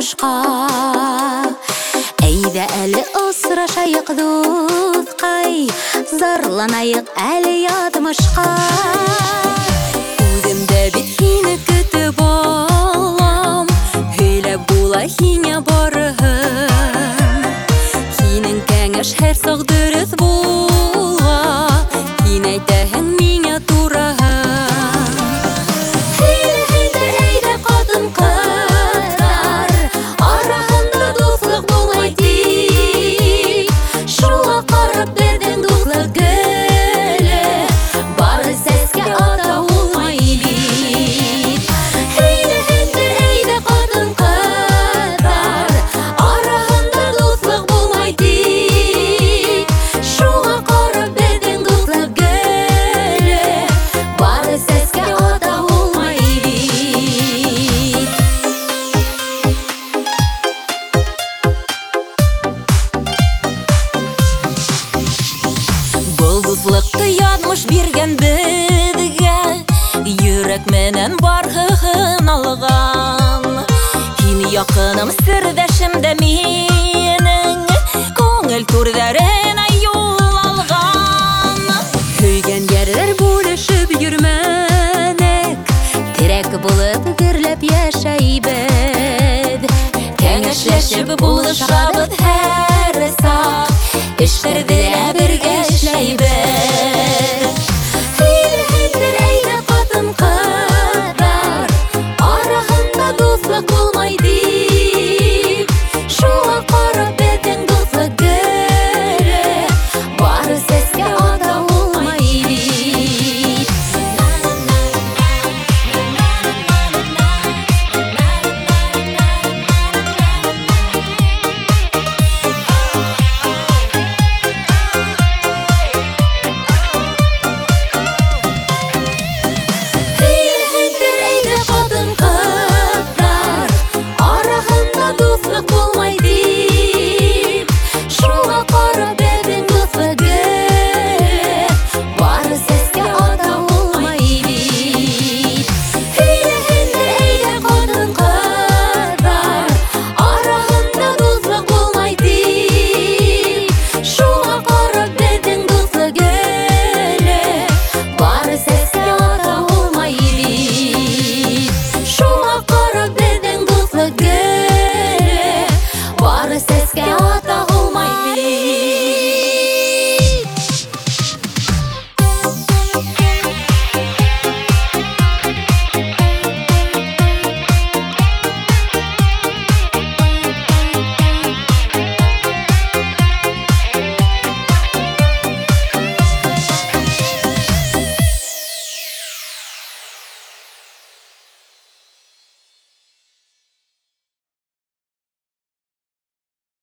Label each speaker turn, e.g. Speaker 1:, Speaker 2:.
Speaker 1: ятмышка. Әйдә әле осрашайык дускай, зарланайык әле ятмышка. Үземдә бит һине көтеп алам, һөйләп була һиңә барыһын. Һинең кәңәш һәр сак дөрес була, һин әйтәһең миңа тураһын. Әйдә катын кызлар, араһында дуслык булмай тик. Шуңа карап бердән дуслык гөле, бары сәскә ата булмай бит. Әйдә катын кызлар, араһында дуслык булмай тик. Шуңа карап бердән дуслык гөле, бары сәскә ата булмай бит. Бұл дуслыкты ятмыш биргән безгә, йөрәк менән баргыһын алган. Һин якыным, сердәшем дә минең, күңел түрҙәренә юл алган. Һөйгән йәрләр бүлешеп йөрмәнек, терәк булып гөрләп яшәйбез. Кәңәшләшеп булышабыз һәр сак, эшләрдә